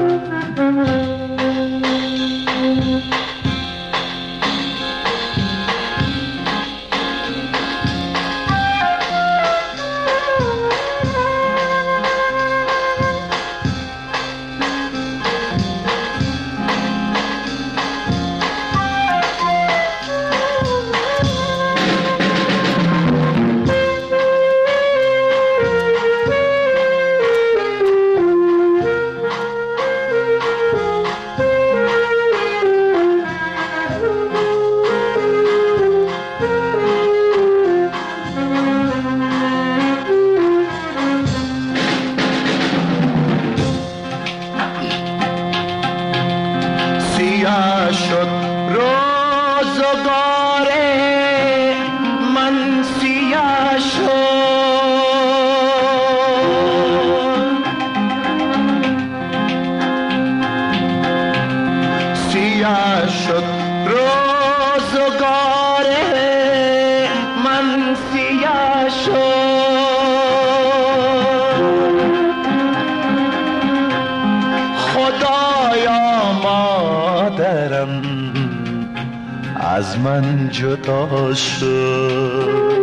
از من جدا شد،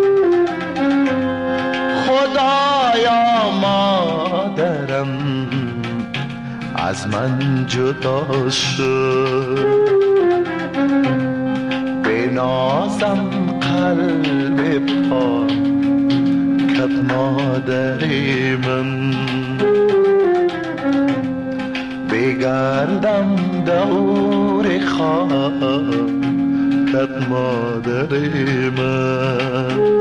خدایا مادرم از من جدا شد. بنازم قلب پاکت مادر من، بگردم دور خاکت مادر من.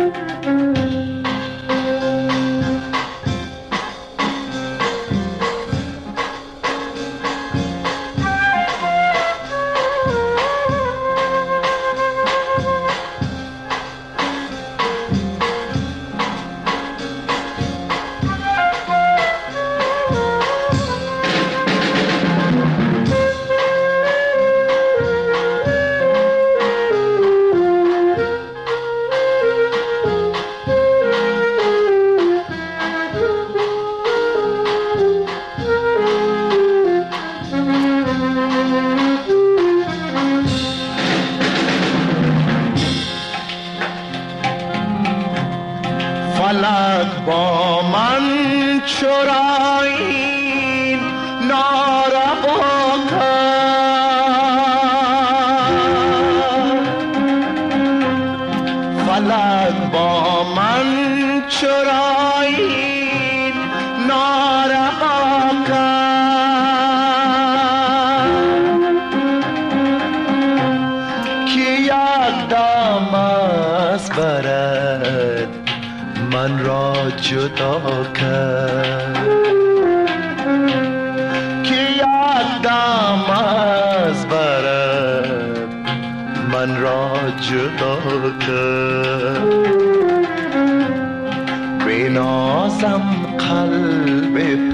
فلک با من چرایی ناروا کرد، فلک با من چرایی ناروا کرد، که یک دم از برد من را جدا کرد، که یک دم از برد من را جدا کرد. بنازم قلب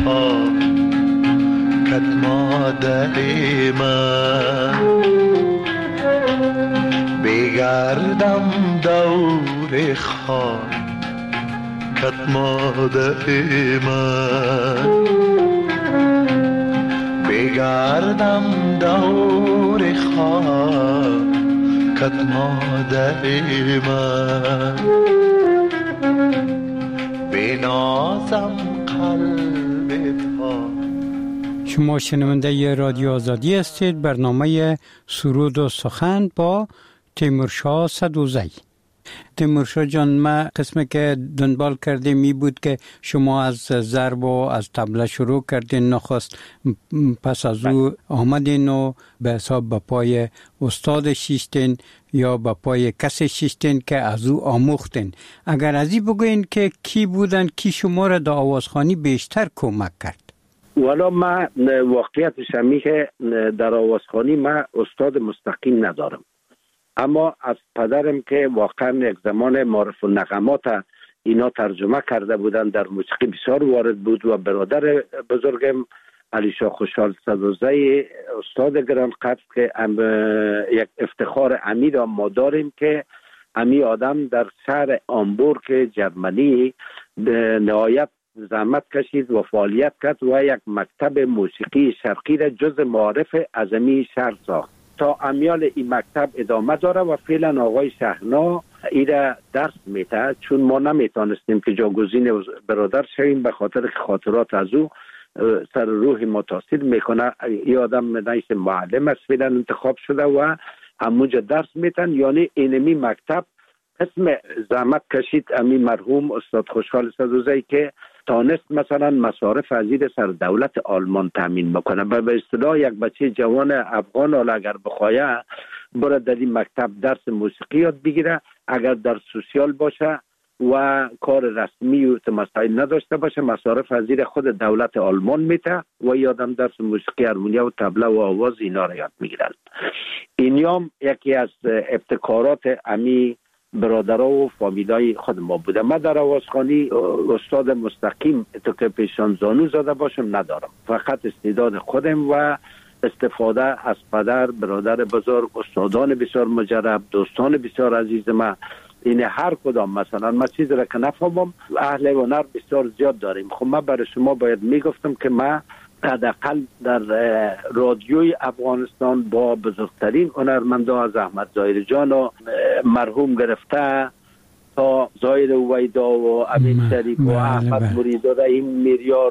پاکت مادر من، بگردم دور خاکت مادر من، بگردم دور خاکت مادر من، بنازم قلب پاک. شما شنونده رادیو آزادی هستید. برنامه سرود و سخن با تیمورشاه سدوزی. تیمورشاه جان، ما قسمی که دنبال کردیم می بود که شما از ضرب و از طبله شروع کردین، نخست پس از او آمدین و به حساب به پای استاد شیشتین یا به پای کسی شیشتین که از او آموختین. اگر ازی بگوین که کی بودن، کی شما را در آوازخوانی بیشتر کمک کرد؟ والا ما واقعیتش همی که در آوازخوانی ما استاد مستقیم ندارم، اما از پدرم که واقعا یک زمان معرف النغمات اینا ترجمه کرده بودن، در موسیقی بسیار وارد بود، و برادر بزرگم علی شاه خوشحال سدوزی استاد گران قدر که یک افتخار امی را ما داریم که امی آدم در شهر آمبورگ جرمنی نهایت زحمت کشید و فعالیت کرد و یک مکتب موسیقی شرقی را جز معارف اعظمی شهر ساخت. تا امیال این مکتب ادامه داره و فعلا آقای شهنا ایره درس میده، چون ما نمیتونستیم که جاگزین برادر شویم به خاطر خاطرات از او سر روح ما تاثیر میکنه. این آدم نیست معلم است، فعلا انتخاب شده و همونجا درس میتن. یعنی اینمی مکتب اسم زحمت کشید امی مرحوم استاد خوشحال سدوزی که تانست مثلا مصارف ازیر سر دولت آلمان تامین بکنه. به اصطلاح یک بچه جوان افغان حالا اگر بخواه برای در این مکتب درس موسیقی یاد بگیره، اگر در سوسیال باشه و کار رسمی و مسائل نداشته باشه، مصارف ازیر خود دولت آلمان میته و یادم درس موسیقی هارمونیا و طبله و آواز اینا را یاد میگیرن. اینیام یکی از ابتکارات امی برادرها و فامیلای خود ما بوده. من در آوازخوانی استاد مستقیم تو که پیشان زانو زده باشم ندارم، فقط استعداد خودم و استفاده از پدر، برادر بزرگ، استادان بسیار مجرب، دوستان بسیار عزیز من. این هر کدام مثلا ما چیز را که نفهمم اهل هنر بسیار زیاد داریم. خب من برای شما باید میگفتم که من حداقل در رادیوی افغانستان با بزرگترین هنرمندا از احمد ظاهر جان و مرحوم گرفته تا ظاهر ویدا و امین شریف و احمد مرید و این میریار و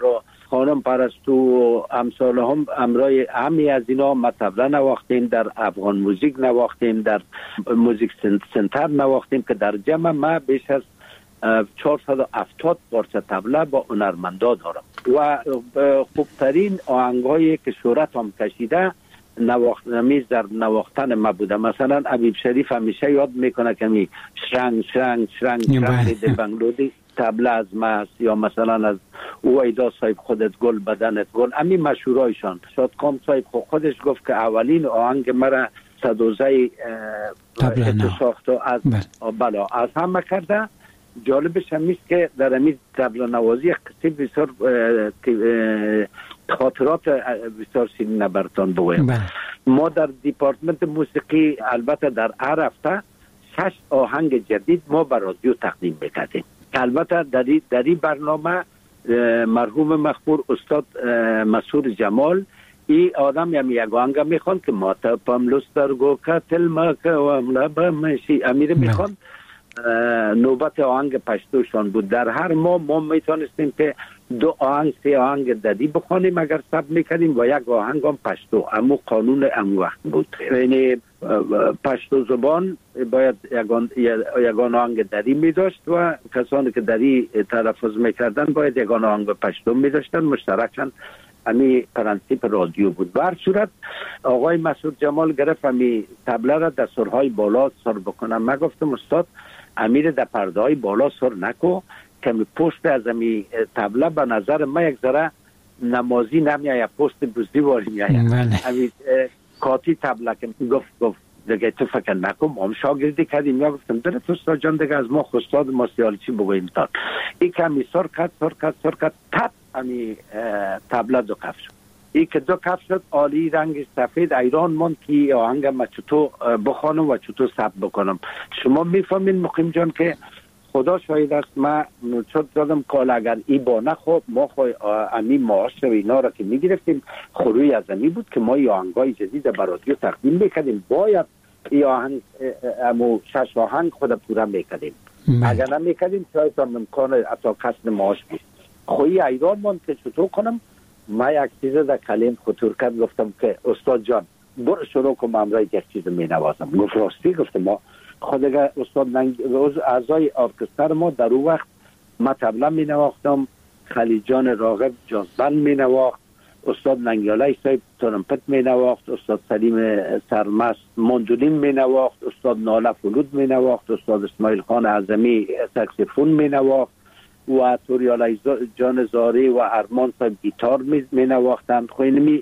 خانم پرستو و امثال هم امرای همی از اینا ما طبله نواختیم، در افغان موزیک نواختیم، در موزیک سنتر نواختیم که در جمع ما بیش از 470 پارچه طبله با هنرمندا دارم و خوبترین آهنگایی که صورت هم کشیده نمیز در نواختن ما بوده. مثلا حبیب شریف همیشه یاد میکنه که می شرنگ شرنگ شرنگ شرنگ بنگلودی طبله از ما است، یا مثلا از اویدا صاحب خودت گل بدنت گل، همین مشهورایشان. شادکام صاحب خودش گفت که اولین آهنگ مرا صدوزه ساخت از بلا از همه کرده. جالبش همیست که در همین طبله نوازی قصه بسیار خاطرات بسیار سینه براتان بگویم. ما در دیپارتمنت موسیقی البته در هر هفته 6 آهنگ جدید ما به رادیو تقدیم میکردیم. البته در این برنامه مرحوم مغفور استاد مسعود جمال این آدم یک آهنگ میخوان که ما تپم لسترگو کتل مکه و لبمشی امیر میخوان. نوبت آهنگ پشتوشان بود. در هر ما میتونستیم که 2 آهنگ 3 آهنگ ددی بخونیم اگر ثبت میکردیم و یک آهنگ هم پشتو. اما قانون ام وقت بود، یعنی پشتو زبان باید یگان آهنگ دری میداشت و کسانی که دری تلفظ میکردن باید یگان آهنگ پشتو میداشتن. مشترکاً امی پرنسیپ رادیو بود. به هر صورت آقای مسعود جمال گرفت امی طبله را در سرهای بالا سر بکنم. من گفتم استاد امیر در پرده های بالا سر نکو که می پشت از امی طبله به نظر من یک ذره نمازی نمیاید، پشت بزدی واری میاید. امی کاتی طبله که گفت دیگه تو فکر نکن، ما هم شاگردی کردیم. یا گفتم درست استاد جان دیگه از ما خستاد ما سیال چی بگویم تان ای که امی سر کد تب امی طبله 2 کف شد. ای که 2 کف شد عالی رنگ سفید ایران من که آهنگ ما چطور بخوانم و چطور ثبت بکنم. شما میفهمین مقیم جان که خدا شاید است ما چطور دادم کال اگر ای با نخواب ما امی معاش و اینا را که میگرفتیم خروی از امی بود که ما آهنگای جدید به رادیو تقدیم میکردیم. باید ای آهنگ امو 6 آهنگ خود پورا میکردیم. اگر نمیکردیم شاید هم امکان اتا کسب معاش بود. خوی ایران من که چطور کنم ما یک چیز در کلیم خطور کرد. گفتم که استاد جان برو شروع کنم امرای یک چیز می نوازم. گفت راستی؟ گفتم ما خود استاد اعضای ارکستر ما در اون وقت ما طبله می نواختم، خلیجان راغب جازبند می نواخت، استاد ننگیاله صاحب ترمپت می نواخت، استاد سلیم سرمست ماندولین می نواخت، استاد ناله فلود می نواخت، استاد اسماعیل خان اعظمی ساکسیفون می نواخت و توریال جان زاری و ارمان صاحب گیتار می نواختند. خوینمی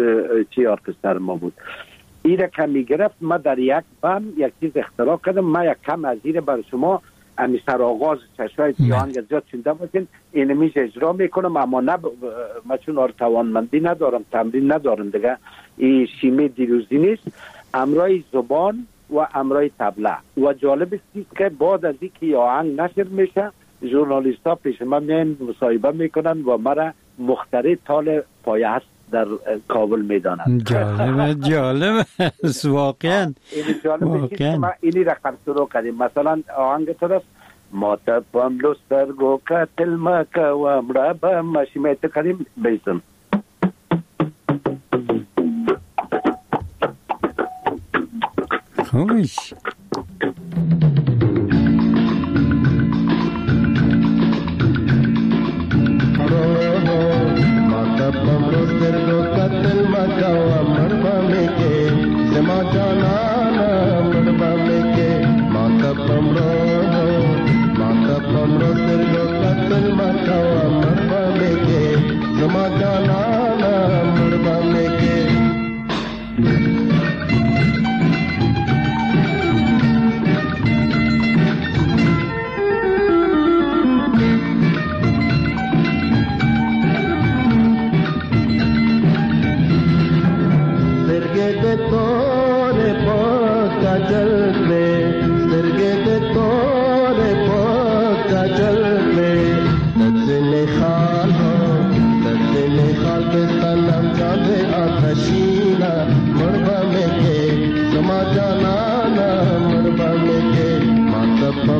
چی ارکستر ما بود. این را که می گرفت ما در یک بم یک چیز اختراع کردم. ما یک کم از این بر شما امی سر آغاز چشای آهنگ زیاد چونده بودین اینمیش اجرا میکنم، اما ما چون توانمندی ندارم، تمرین ندارم دیگه، این شیمی دیروزی نیست. امرای زبان و امرای طبله. و جالب است که بعد از اینکه آهنگ نشر میشه ژورنالیست ها پیش من میان مصاحبه میکنن و مرا مخترع تال پایه است در کابل میدانند. جالب واقعا. ما اینی رقم شروع کردیم. مثلا آهنگ تو است ما تپم لسترگو کتل مکه و مرابا ماشی میت کردیم بیزن خوبیش.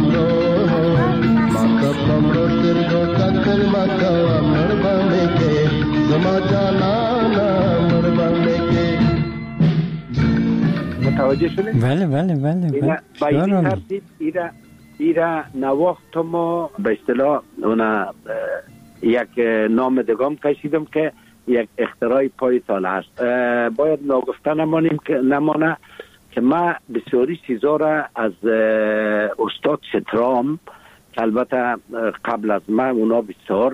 Mata pamro tirgo katel makawa marba meke متوجه شدید؟ بله بله بله. با این ترتیب ایرا نواخت ما به اصطلاح یک نام دگام کشیدم که یک اختراع پای سال هست. باید ناگفته نمانه که ما بسیاری چیزا را از استاد سترام که البته قبل از من اونا بسیار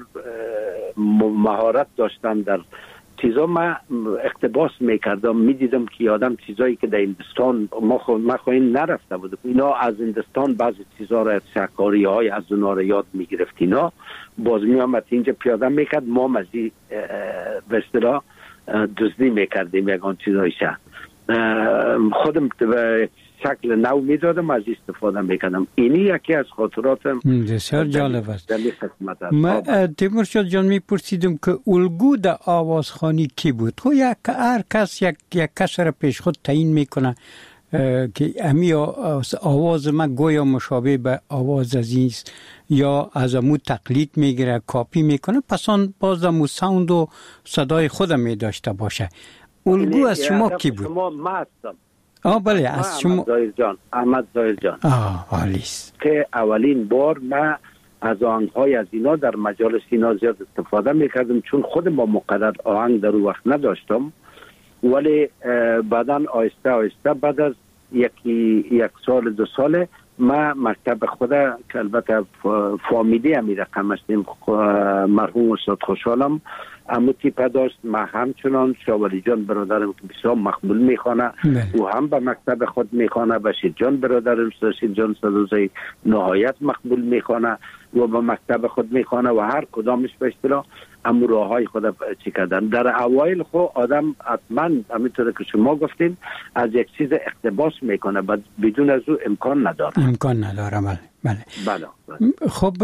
مهارت داشتن در چیزا، ما اقتباس میکردم، میدیدم که آدم چیزایی که در هندوستان ما خواهیم نرفته بودم، اینا از هندوستان بعضی چیزا را شکاری های از اونا را یاد میگرفت، اینا باز میامد اینجا پیاده میکرد، ما مزی به اصطلاح دزدی میکردیم یکان چیزایشه، خودم به شکل نو میدادم، از استفاده میکردم. اینی یکی از خاطراتم بسیار جالب است. من تیمورشاه جان میپرسیدم که الگو در آوازخوانی کی بود؟ خب هر کس یک کس را پیش خود تعیین میکنه که امی آواز من گویا مشابه به آواز عزیز یا از امو تقلید میگیره، کاپی میکنه، پس آن باز امو ساوند و صدای خودم میداشته باشه. الگو از شما کی بود؟ شما ما هستم. بله از شما. احمد ظاهر جان. عالیست. که اولین بار ما از آهنگ‌های از اینا در مجالس اینا زیاد استفاده میکردم، چون خود ما مقدر آهنگ در اون وقت نداشتم، ولی بعداً آهسته آهسته بعد از یک سال 2 سال ما مکتب خدا که البته فامیلی همی رقم هستیم، مرحوم استاد خوشحالم اموتی پداشت، ما همچنان شاولی جان برادرم که بسیار مقبول میخوانه او هم به مکتب خود میخوانه، بشیر جان برادرم بشیر جان صدوزی نهایت مقبول میخوانه و به مکتب خود میخوانه و هر کدامش به اصطلاح امو راه های خود چی کردن. در اوایل خود آدم حتما همینطور که شما گفتین از یک چیز اقتباس میکنه، بدون از او امکان نداره. بله. خب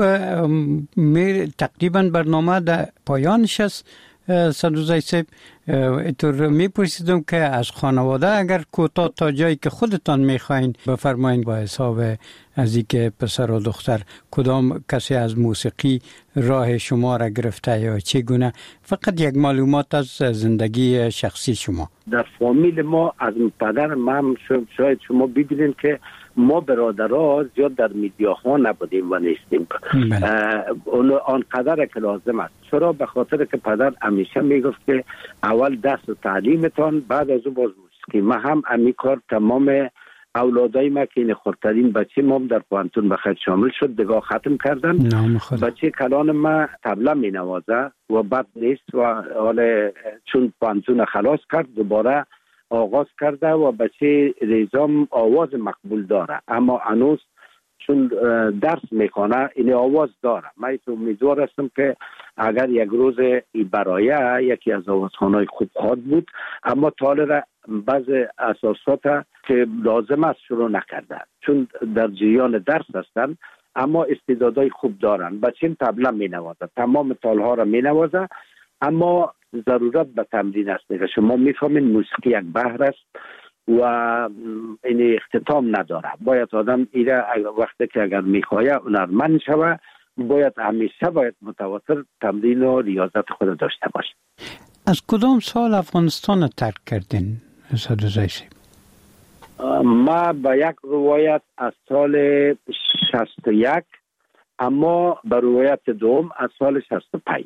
تقریبا برنامه در پایانش است. صدوزی صاحب اینطور میپرسیدم که از خانواده اگر کوتاه تا جایی که خودتان میخواین بفرمایین، با حساب از اینکه پسر و دختر کدام کسی از موسیقی راه شما را گرفته یا چگونه، فقط یک معلومات از زندگی شخصی شما. در فامیل ما از پدر من شاید شما ببینید که ما برادرها زیاد در میدیاها نبودیم و نیستیم. آنقدر که لازم است. چرا؟ به خاطر که پدر همیشه میگفت که اول دست و تعلیمتان، بعد از او باز موسیقی. ما هم امی کار تمام اولادای ما که این خردترین بچه ما در پانتون بخیر شامل شد، دگاه ختم کردن. بچه کلان ما طبله می نوازه و بد نیست و حالا چون پانتون خلاص کرد دوباره آغاز کرده و بچه ریزام آواز مقبول داره، اما هنوز چون درس میکنه این آواز داره. من امیدوار هستم که اگر یک روز برای یکی از آوازخوانای خوب خواهد بود، اما طالب بعض اساسات که لازم است شروع نکرده، چون در جریان درس هستن اما استعدادای خوب دارن. بچه طبله می نوازه، تمام تالها را می نوازه، اما ضرورت به تمرین است. دیگه شما میفهمین موسیقی یک بحر است و این اختتام نداره. باید آدم ایره وقتی که اگر میخواه هنرمند شوه، همیشه باید متواتر تمرین و ریاضت خود داشته باشه. از کدام سال افغانستان ترک کردین صدوزی صاحب؟ ما به یک روایت از سال 61، اما به روایت دوم از سال 65.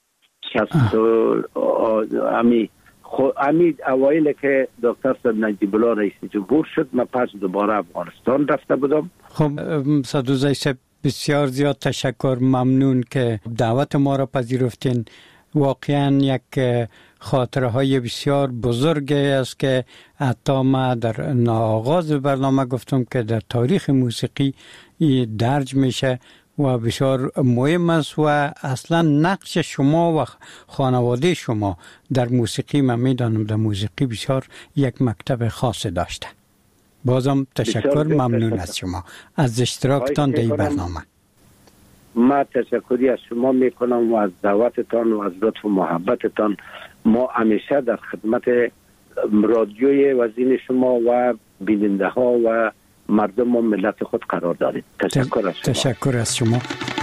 امی اوایل که دکتر صاحب نجیب الله رئیس جمهور شد، من پس دوباره افغانستان رفته بودم. خب صدوزی صاحب بسیار زیاد تشکر، ممنون که دعوت ما را پذیرفتین. واقعا یک خاطره های بسیار بزرگی است که حتی ما در آغاز برنامه گفتم که در تاریخ موسیقی درج میشه و بسیار مهم است و اصلا نقش شما و خانواده شما در موسیقی، من میدانم در موسیقی بسیار یک مکتب خاص داشته. بازم تشکر، ممنون از شما از اشتراکتان در این برنامه. ما تشکری از شما میکنم و از دعوتتان و از لطف و محبتتان. ما همیشه در خدمت رادیوی وزین شما و بیننده ها و مردم و ملت خود قرار دارید. تشکر از شما. تشکر از شما.